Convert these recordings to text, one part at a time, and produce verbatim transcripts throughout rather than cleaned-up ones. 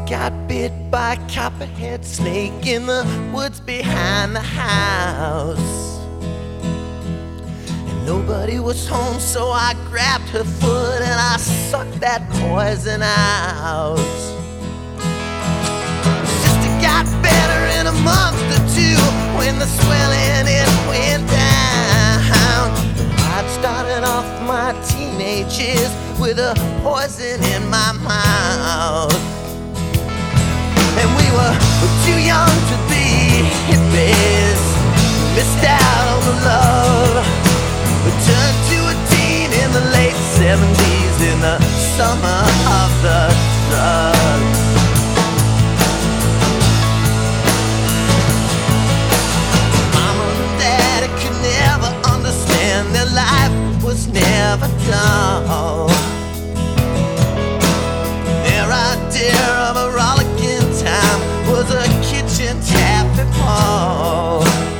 got bit by a copperhead snake in the woods behind the house. And nobody was home, so I grabbed her foot and I sucked that poison out. Sister got better in a month or two when the swelling it went down. I'd started off my teenage years with a poison in my mouth. And we were too young to be hippies, missed out on the love. We turned to a teen in the late seventies in the summer of the drugs. Mama and Daddy could never understand their life was never dull. Their idea of a rollicking time was a kitchen tap and pole.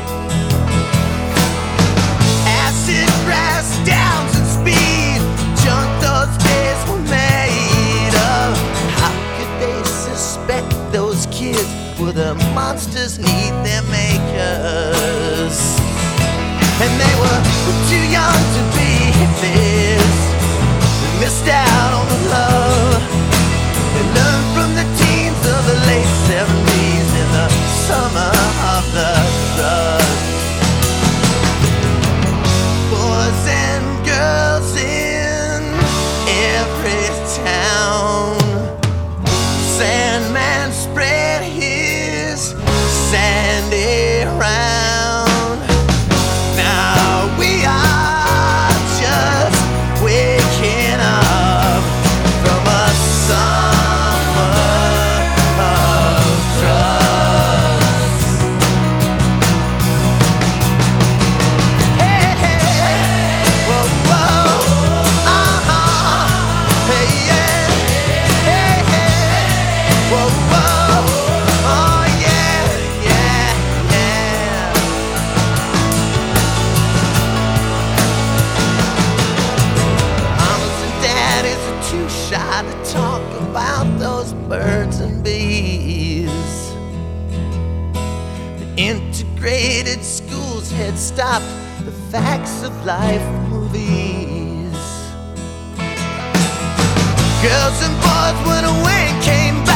Acid, grass, downs and speed, junk those days were made of. How could they suspect those kids were the monsters need their makers? And they were, were too young to be hippies. They missed out on the love. They learned from the teens of the late seventies in the summer of the drugs. Boys and girls in every town. Sandman spread his sandy round. Now we are just waking up from a summer of drugs. Hey, hey, whoa, whoa, uh-huh. Hey, yeah, hey, hey, whoa, whoa, oh yeah, yeah, yeah. Mamas and daddies are too shy to talk about those birds and bees. The integrated schools had stopped the facts of life movies. Girls and boys went away and came back.